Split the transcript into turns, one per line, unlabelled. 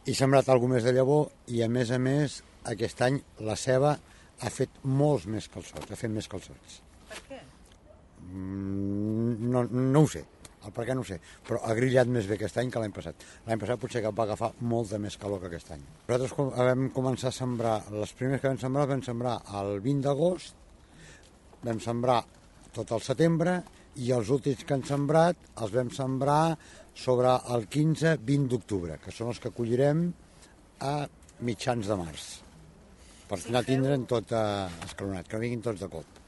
i sembrat alguna més de llavor, i a més, aquest any la ceba ha fet molts més calçots, ha fet més calçots.
Per què?
No ho sé, el per què no ho sé, però ha grillat més bé aquest any que l'any passat. L'any passat potser que va agafar molta més calor que aquest any. Nosaltres vam començar a sembrar, les primeres que vam sembrar el 20 d'agost, vam sembrar tot el setembre, i els últims que han sembrat els vam sembrar sobre el 15-20 d'octubre, que són els que collirem a mitjans de març, per anar tindre'n tot escalonat, que no vinguin tots de cop.